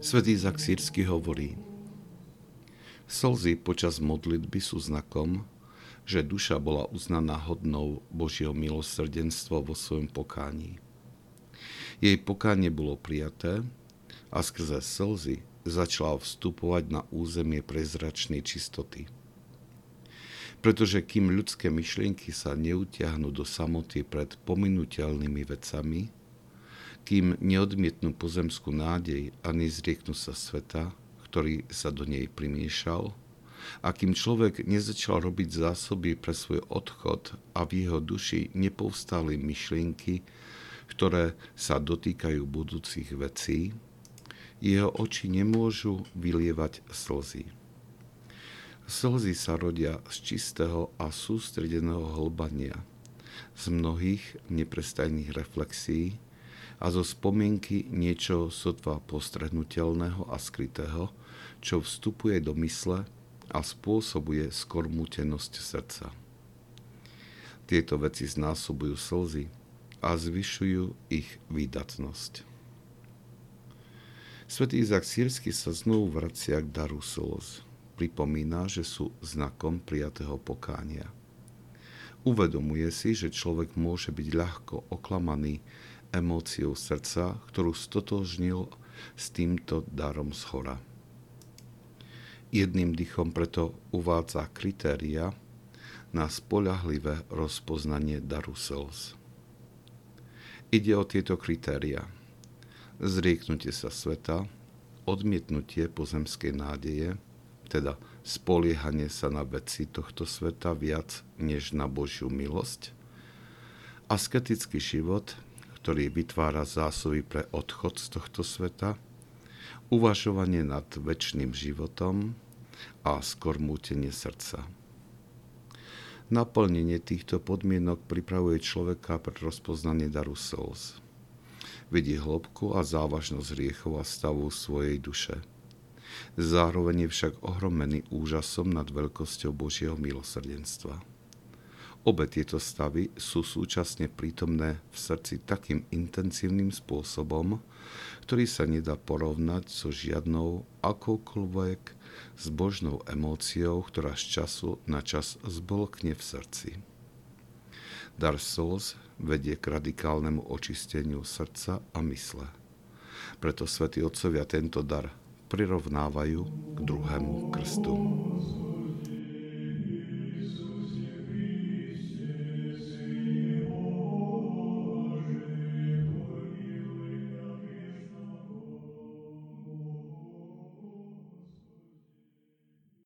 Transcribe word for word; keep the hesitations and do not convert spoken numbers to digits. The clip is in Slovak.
Svätý Izák Sýrsky hovorí: slzy počas modlitby sú znakom, že duša bola uznaná hodnou Božieho milosrdenstva vo svojom pokáni. Jej pokánie bolo prijaté a skrze slzy začala vstupovať na územie prezračnej čistoty. Pretože kým ľudské myšlienky sa neutiahnu do samoty pred pominuteľnými vecami, kým neodmietnú pozemskú nádej a nezrieknú sa sveta, ktorý sa do nej primiešal, a kým človek nezačal robiť zásoby pre svoj odchod a v jeho duši nepovstali myšlienky, ktoré sa dotýkajú budúcich vecí, jeho oči nemôžu vylievať slzy. Slzy sa rodia z čistého a sústredeného hlbania, z mnohých neprestajných reflexí a zo spomienky niečo sotva postrehnuteľného a skrytého, čo vstupuje do mysle a spôsobuje skormútenosť srdca. Tieto veci znásobujú slzy a zvyšujú ich výdatnosť. Svätý Izák Sýrsky sa znovu vracia k daru slz. Pripomína, že sú znakom prijatého pokánia. Uvedomuje si, že človek môže byť ľahko oklamaný emóciou srdca, ktorú stotožnil s týmto darom zhora. Jedným dychom preto uvádza kritéria na spoľahlivé rozpoznanie daru slz. Ide o tieto kritéria: zrieknutie sa sveta, odmietnutie pozemskej nádeje, teda spoliehanie sa na veci tohto sveta viac než na Božiu milosť, asketický život, ktorý vytvára zásoby pre odchod z tohto sveta, uvažovanie nad večným životom a skormútenie srdca. Naplnenie týchto podmienok pripravuje človeka pre rozpoznanie daru slz. Vidí hĺbku a závažnosť hriechov a stavu svojej duše. Zároveň je však ohromený úžasom nad veľkosťou Božieho milosrdenstva. Obe tieto stavy sú súčasne prítomné v srdci takým intenzívnym spôsobom, ktorý sa nedá porovnať so žiadnou akoukoľvek zbožnou emóciou, ktorá z času na čas zblkne v srdci. Dar slz vedie k radikálnemu očisteniu srdca a mysle. Preto svätí otcovia tento dar prirovnávajú k druhému krstu.